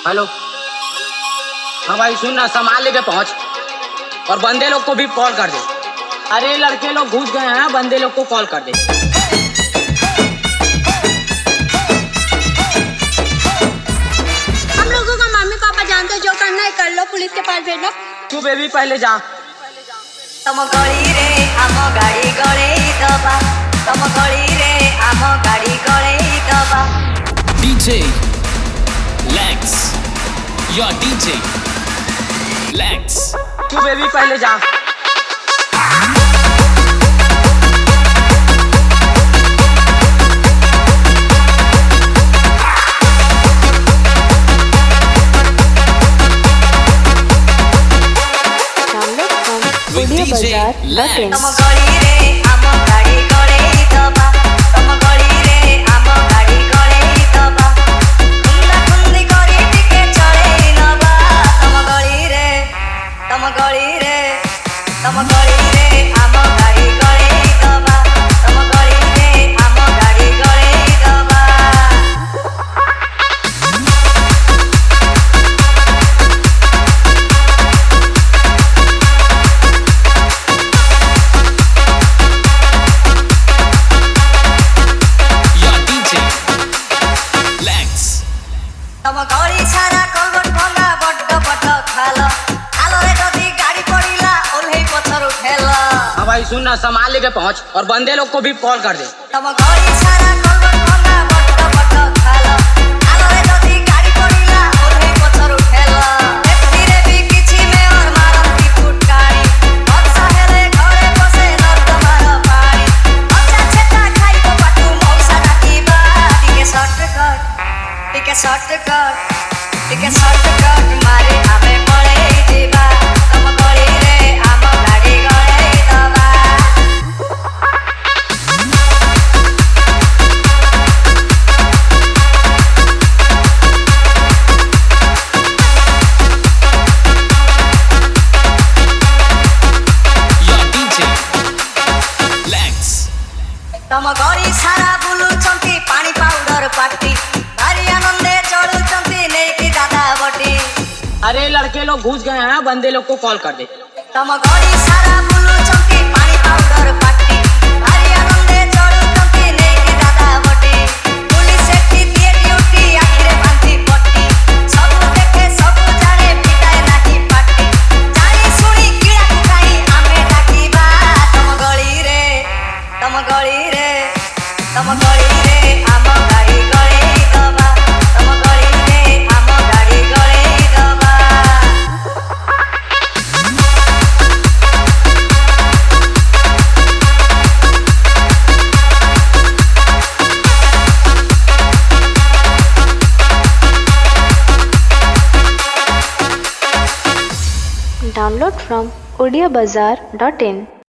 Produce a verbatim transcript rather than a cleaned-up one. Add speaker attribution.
Speaker 1: Hello. हाँ भाई सुन ना, सामान लेके पहुंच और बंदे लोग को भी कॉल कर दे। अरे लड़के लोग घुस गए हैं, बंदे लोग को कॉल कर दे।
Speaker 2: हम लोगों का मम्मी पापा जानते, जो करना है कर लो, पुलिस के पास भेजो।
Speaker 1: तू बेबी पहले जा।
Speaker 3: तम गली रे आम गाड़ी गड़े दबा, तम गली रे आम गाड़ी गड़े दबा।
Speaker 4: DJ Lex, your DJ Lex।
Speaker 1: तू बेबी पहले जा।
Speaker 4: DJ Lex।
Speaker 3: तम गली रे आम गाड़ी गड़े दबा, तम गली रे आम गाड़ी गड़े दबा। खुंदा खुंदी करी टिके चढ़े नबा, तम गली रे तम गली रे तम गली रे आम गाड़ी गड़े दबा, तम गली रे आम गाड़ी गड़े दबा। तम गली सारा कलबट भंगा बड्ड बड्ड खाल, आलो रे जदी गाड़ी पड़िला ओल्हे पछर उठेल।
Speaker 1: हाँ भाई सुन ना, सामान लेके पहुंच और बंदे लोग को भी कॉल कर दे।
Speaker 3: तम गली सारा कलबट भंगा बड्ड बड्ड खाल, आलो रे जदी गाड़ी पड़िला ओल्हे पछर उठेल। एफिरे भी किछि में और मारती फुटकारी, अच्छा हेले घरे बसे नर्द मार पानी। अच्छा छेटा खाइबो बाटू मौसा डाकिबा, टिके शॉर्टकट टिके शॉर्टकट टिके शॉर्टकट मारे आमे पड़े जीवा। तम गली रे आम गाड़ी गड़े दबा।
Speaker 4: your DJ Lex।
Speaker 3: तम गली सारा बुलुचंती पानी पाउडर पाटी, भारी आनंदे चढ़ुचंती नेकी दादा बटी।
Speaker 1: अरे लड़के लोग घुस गए हैं, बंदे लोग को कॉल कर दे।
Speaker 3: तम गली सारा बुलुचंती पानी पाउडर पाटी, भारी आनंदे चढ़ुचंती नेकी दादा बटी। पुलिस एठी दिए ड्यूटी आखिरे बांधी पट्टी, सबु देखे सबु जाने फिटाए नाही पाटी। जानी सुनी कीड़ा कुटाई आमे डाकिबा, तम गली रे तम गली रे तम गली रे आम गाड़ी गड़े दबा, तम गली रे आम गाड़ी गड़े दबा।
Speaker 5: Download from odia bazaar dot in।